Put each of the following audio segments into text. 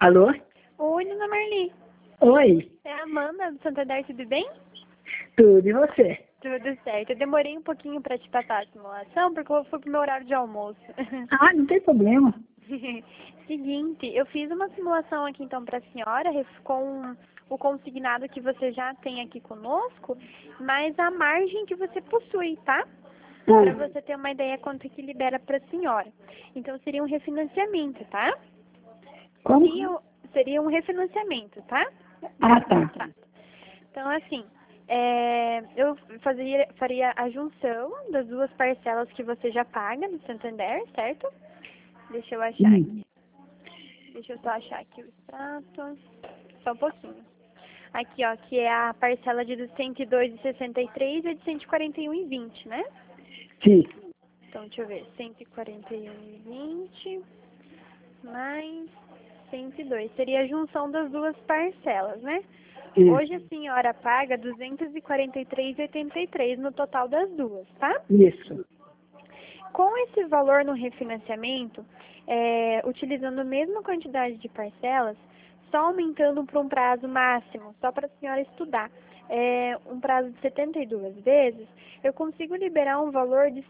Alô? Oi, dona Marli. Oi, É a Amanda do Santander, tudo bem? tudo e você? Tudo certo. Eu demorei um pouquinho para te passar a simulação, porque eu fui pro meu horário de almoço. Ah, não tem problema. Seguinte, eu fiz uma simulação aqui então para a senhora, com o consignado que você já tem aqui conosco, mas a margem que você possui, tá? Para Ah, você ter uma ideia quanto que libera para a senhora. Então seria um refinanciamento, tá? como? Seria um refinanciamento, tá? Ah, tá. Então, assim, eu faria a junção das duas parcelas que você já paga no Santander, certo? Deixa eu achar aqui. Deixa eu só achar aqui o extrato. Só um pouquinho. Aqui, ó, que é a parcela de 102,63 e de 141,20, né? Sim. Então, deixa eu ver. 141,20 mais 102. Seria a junção das duas parcelas, né? Hoje a senhora paga 243,83 no total das duas, tá? Isso. Com esse valor no refinanciamento, utilizando a mesma quantidade de parcelas, só aumentando para um prazo máximo, só para a senhora estudar, um prazo de 72 vezes, eu consigo liberar um valor de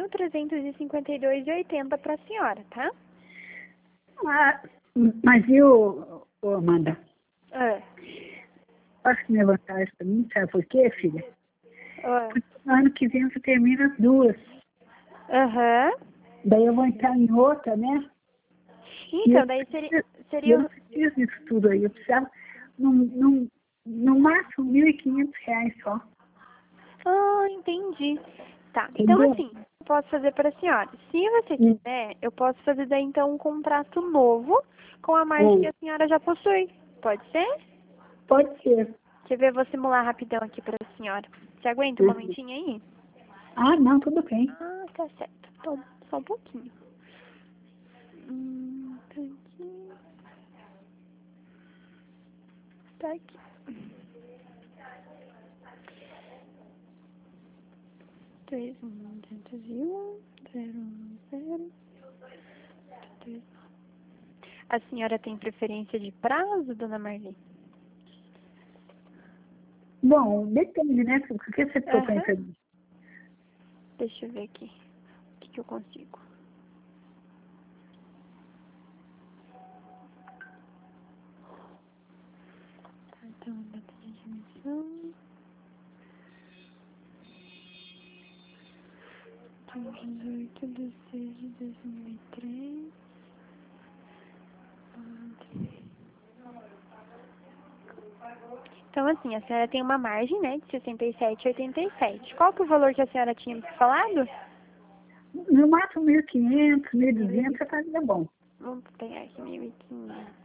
5.352,80 para a senhora, tá? Ah, mas viu, Amanda? Ah, Posso me levantar isso pra mim? Sabe por quê, filha? ah. Porque no ano que vem você termina as duas. Aham. Daí eu vou entrar em outra, né? E Então, daí seria, eu não preciso disso tudo aí. Eu precisava, no máximo, R$ 1.500 só. Ah, entendi. Tá, então Entendeu? assim, eu posso fazer para a senhora. Se você quiser, eu posso fazer daí então um contrato novo com a margem que a senhora já possui. Pode ser? Pode ser. Deixa eu ver, eu vou simular rapidão aqui para a senhora. Você aguenta um momentinho aí? Ah, não, tudo bem. Ah, tá certo. Então, só um pouquinho. Tá aqui. Tá aqui. 3.201, 010. A senhora tem preferência de prazo, dona Marli? Bom, depende, né? O que você propõe Aham. pra mim? Deixa eu ver aqui. O que eu consigo? Tá, então, data de admissão. 18 de 6 de 2003. Então, assim, a senhora tem uma margem, né, de 67,87. Qual que é o valor que a senhora tinha me falado? No máximo 1.500, 1.200, tá bom. Vamos pegar aqui 1.500.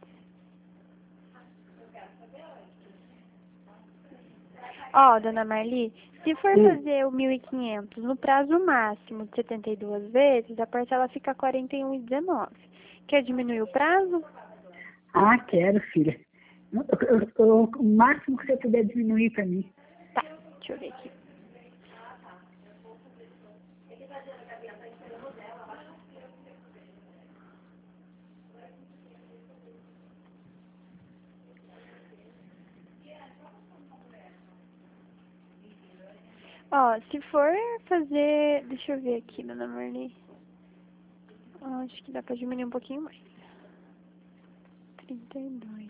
Ó, dona Marli, se for fazer o 1.500 no prazo máximo de 72 vezes, a parcela fica 41,19. Quer diminuir o prazo? Ah, quero, filha. O máximo que você puder diminuir para mim. Tá, deixa eu ver aqui. Ó, se for fazer... Deixa eu ver aqui, dona Marli. Acho que dá pra diminuir um pouquinho mais. 32.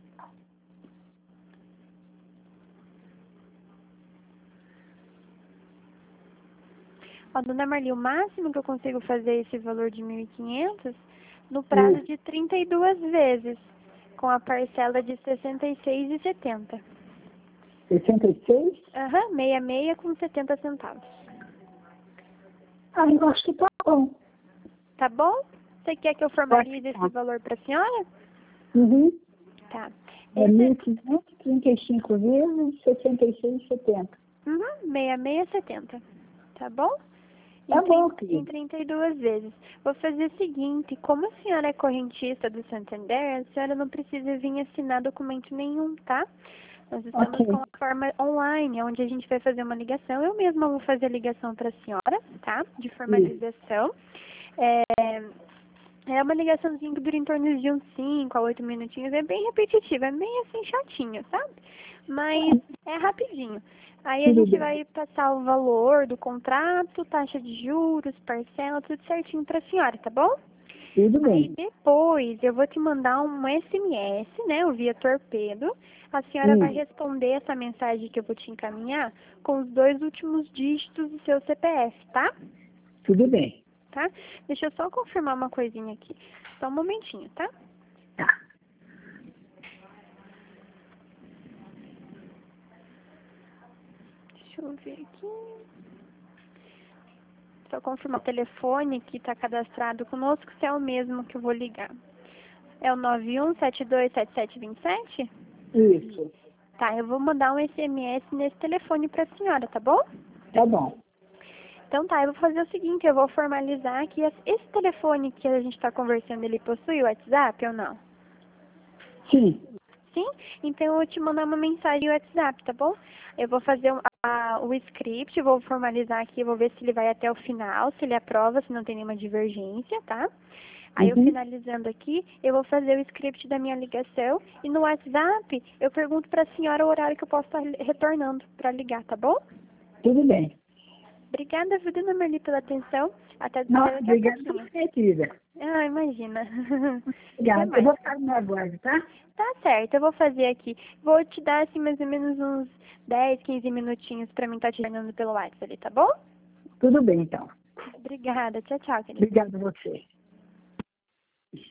Ó, dona Marli, o máximo que eu consigo fazer esse valor de 1.500 no prazo de 32 vezes, com a parcela de 66,70. 66? Aham, 66 com 70 centavos. Ah, eu acho que tá bom. Tá bom? Você quer que eu formalize esse valor pra senhora? Uhum. Tá. É Esse... 1.535 vezes 66,70. Uhum, 66,70. Tá bom? Tá bom, Em querido. 32 vezes. Vou fazer o seguinte, como a senhora é correntista do Santander, a senhora não precisa vir assinar documento nenhum, tá? Nós estamos com Ok. a forma online, onde a gente vai fazer uma ligação. Eu mesma vou fazer a ligação para a senhora, tá? De formalização. É uma ligaçãozinha que dura em torno de uns 5 a 8 minutinhos. É bem repetitiva, é bem assim chatinho, sabe? Mas é rapidinho. Aí a Tudo gente bem. vai passar o valor do contrato, taxa de juros, parcela, tudo certinho pra senhora, tá bom? Tudo Aí bem. depois eu vou te mandar um SMS, né, o via torpedo. A senhora vai responder essa mensagem que eu vou te encaminhar com os 2 últimos dígitos do seu CPF, tá? Tudo bem. Tá? Deixa eu só confirmar uma coisinha aqui. Só um momentinho, tá? Tá. Deixa eu ver aqui. Só confirmar o telefone que está cadastrado conosco, se é o mesmo que eu vou ligar. É o 91727727? Isso. Tá, eu vou mandar um SMS nesse telefone para a senhora, tá bom? Tá bom. Então tá, eu vou fazer o seguinte, eu vou formalizar que esse telefone que a gente está conversando, ele possui o WhatsApp ou não? Sim. Sim? Então eu vou te mandar uma mensagem no WhatsApp, tá bom? Eu vou fazer o script, vou formalizar aqui, vou ver se ele vai até o final, se ele aprova, se não tem nenhuma divergência, tá? Aí eu finalizando aqui, eu vou fazer o script da minha ligação e no WhatsApp eu pergunto para a senhora o horário que eu posso estar retornando para ligar, tá bom? Tudo bem. Obrigada, viu, dona Merli, pela atenção. Até Nossa, daqui a obrigada por pouquinho. você, querida. Ah, imagina. Até Obrigada. Eu mais. vou ficar no meu aguardo, tá? Tá certo, eu vou fazer aqui. Vou te dar, assim, mais ou menos uns 10, 15 minutinhos pra mim estar te mandando pelo WhatsApp ali, tá bom? Tudo bem, então. Obrigada. Tchau, tchau, querida. Obrigada a você.